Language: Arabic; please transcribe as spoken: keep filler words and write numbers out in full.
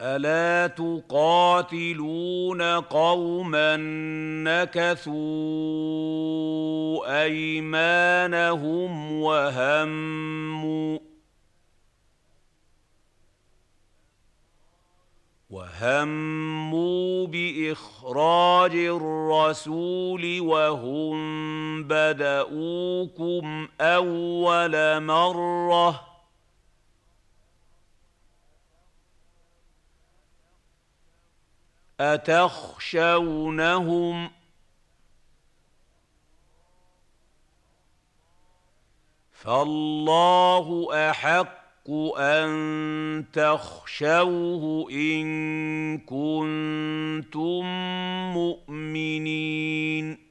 ألا تقاتلون قوما نكثوا أيمانهم وهموا وهموا بإخراج الرسول وهم بدؤوكم أول مرة أتخشونهم فالله أحق أن تخشوه إن كنتم مؤمنين